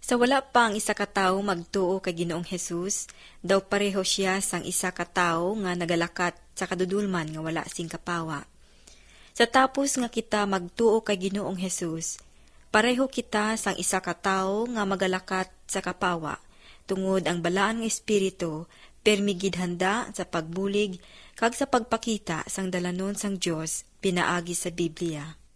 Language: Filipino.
Sa wala pa ang isa ka tawo magtuo kay Ginoong Hesus, daw pareho siya sang isa ka tawo nga nagalakat sa kadudulman nga wala sing kapawa. Sa tapos nga kita magtuo kay Ginoong Hesus, pareho kita sang isa ka tawo nga magalakat sa kapawa, tungod ang balaan nga espiritu permigid handa sa pagbulig kag sa pagpakita sang dalanon sang Dios pinaagi sa Biblia.